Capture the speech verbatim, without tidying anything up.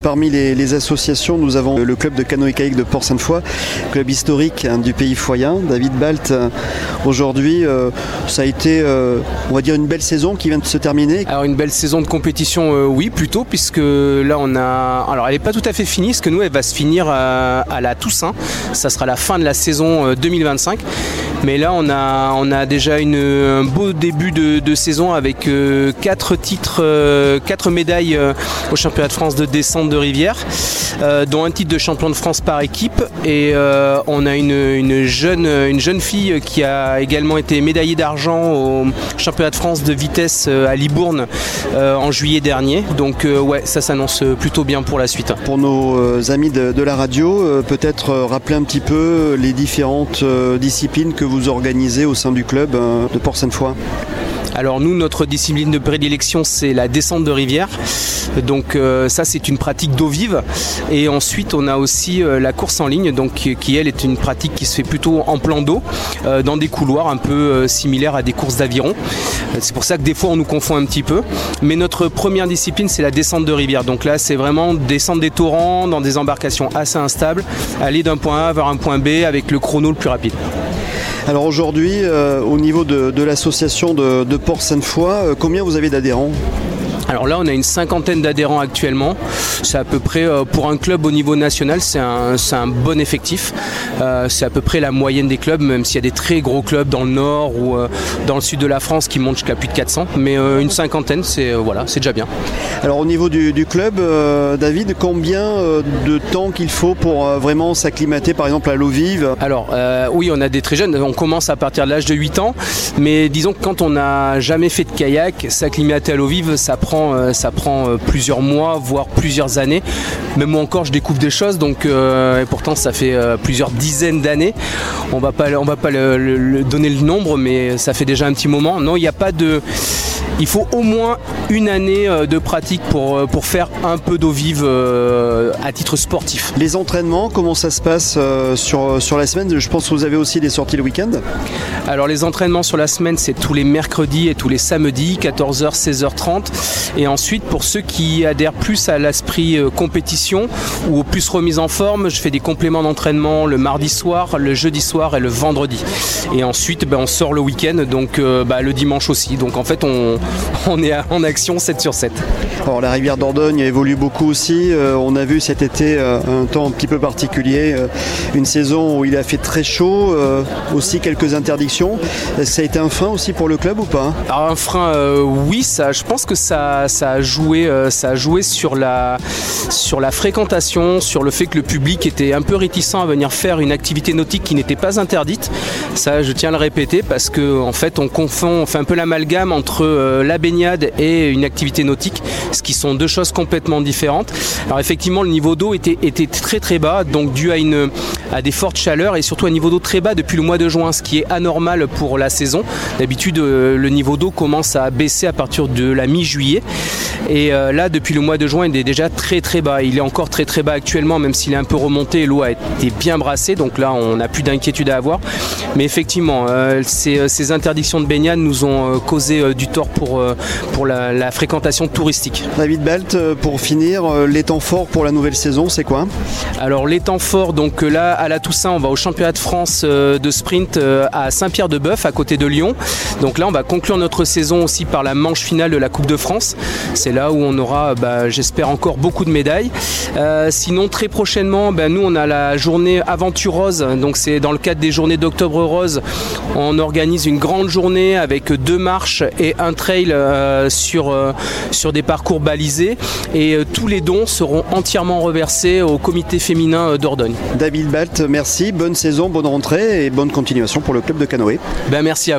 Parmi les, les associations, nous avons le club de canoë-kayak de Port-Sainte-Foy, club historique hein, du pays foyen. David Balt, euh, aujourd'hui, euh, ça a été, euh, on va dire, une belle saison qui vient de se terminer. Alors une belle saison de compétition, euh, oui, plutôt, puisque là on a... Alors elle n'est pas tout à fait finie, parce que nous, elle va se finir à, à la Toussaint. Ça sera la fin de la saison euh, deux mille vingt-cinq. Mais là, on a, on a déjà une, un beau début de, de saison avec euh, quatre titres, euh, quatre médailles euh, au championnat de France de descente de rivière, euh, dont un titre de champion de France par équipe. Et euh, on a une, une, jeune, une jeune fille qui a également été médaillée d'argent au championnat de France de vitesse à Libourne euh, en juillet dernier. Donc euh, ouais, ça s'annonce plutôt bien pour la suite. Pour nos euh, amis de, de la radio, euh, peut-être euh, rappeler un petit peu les différentes euh, disciplines que vous organisez au sein du club euh, de Port-Sainte-Foy. Alors nous, notre discipline de prédilection, c'est la descente de rivière. Donc euh, ça, c'est une pratique d'eau vive. Et ensuite, on a aussi euh, la course en ligne, donc qui elle est une pratique qui se fait plutôt en plan d'eau, euh, dans des couloirs un peu euh, similaires à des courses d'aviron. C'est pour ça que des fois, on nous confond un petit peu. Mais notre première discipline, c'est la descente de rivière. Donc là, c'est vraiment descendre des torrents dans des embarcations assez instables, aller d'un point A vers un point B avec le chrono le plus rapide. Alors aujourd'hui, euh, au niveau de, de l'association de, de Port-Sainte-Foy, euh, combien vous avez d'adhérents ? Alors là, on a une cinquantaine d'adhérents actuellement. C'est à peu près, euh, pour un club au niveau national, c'est un, c'est un bon effectif. Euh, c'est à peu près la moyenne des clubs, même s'il y a des très gros clubs dans le nord ou euh, dans le sud de la France qui montent jusqu'à plus de quatre cents. Mais euh, une cinquantaine, c'est, euh, voilà, c'est déjà bien. Alors au niveau du, du club, euh, David, combien euh, de temps qu'il faut pour euh, vraiment s'acclimater par exemple à l'eau vive ? Alors euh, oui, on a des très jeunes. On commence à partir de l'âge de huit ans. Mais disons que quand on n'a jamais fait de kayak, s'acclimater à l'eau vive, ça prend ça prend plusieurs mois, voire plusieurs années. Même moi encore, je découvre des choses, donc euh, et pourtant ça fait euh, plusieurs dizaines d'années. On va pas, on va pas le, le, le donner le nombre, mais ça fait déjà un petit moment. Non, il n'y a pas de... Il faut au moins une année de pratique pour, pour faire un peu d'eau vive euh, à titre sportif. Les entraînements, comment ça se passe euh, sur, sur la semaine ? Je pense que vous avez aussi des sorties le week-end ? Alors les entraînements sur la semaine, c'est tous les mercredis et tous les samedis, quatorze heures, seize heures trente. Et ensuite, pour ceux qui adhèrent plus à l'esprit euh, compétition ou au plus remise en forme, je fais des compléments d'entraînement le mardi soir, le jeudi soir et le vendredi. Et ensuite, ben, on sort le week-end, donc euh, bah, le dimanche aussi. Donc en fait, on On est en action sept sur sept. Alors la rivière Dordogne évolue beaucoup aussi. Euh, on a vu cet été euh, un temps un petit peu particulier, euh, une saison où il a fait très chaud, euh, aussi quelques interdictions. Ça a été un frein aussi pour le club ou pas ? Alors un frein, euh, oui, ça, je pense que ça, ça a joué, euh, ça a joué sur la, sur la fréquentation, sur le fait que le public était un peu réticent à venir faire une activité nautique qui n'était pas interdite. Ça, je tiens à le répéter parce que en fait, on confond, on fait un peu l'amalgame entre euh, la baignade et une activité nautique, ce qui sont deux choses complètement différentes. Alors effectivement, le niveau d'eau était, était très très bas, donc dû à, une, à des fortes chaleurs et surtout un niveau d'eau très bas depuis le mois de juin, ce qui est anormal pour la saison. D'habitude, le niveau d'eau commence à baisser à partir de la mi-juillet. Et euh, là, depuis le mois de juin, il est déjà très très bas. Il est encore très très bas actuellement, même s'il est un peu remonté. L'eau a été bien brassée, donc là, on n'a plus d'inquiétude à avoir. Mais effectivement, euh, ces, ces interdictions de baignade nous ont euh, causé euh, du tort pour, euh, pour la, la fréquentation touristique. David Balt, pour finir, les temps forts pour la nouvelle saison, c'est quoi ? Alors les temps forts, donc là, à la Toussaint, on va au championnat de France euh, de sprint euh, à Saint-Pierre-de-Bœuf, à côté de Lyon. Donc là, on va conclure notre saison aussi par la manche finale de la Coupe de France. C'est là où on aura, bah, j'espère, encore beaucoup de médailles. Euh, sinon, très prochainement, bah, nous, on a la journée Aventure Rose. Donc c'est dans le cadre des journées d'Octobre Rose. On organise une grande journée avec deux marches et un trail euh, sur, euh, sur des parcours balisés. Et euh, tous les dons seront entièrement reversés au comité féminin d'Ordogne. David Balt, merci. Bonne saison, bonne rentrée et bonne continuation pour le club de canoë. Ben, merci à vous.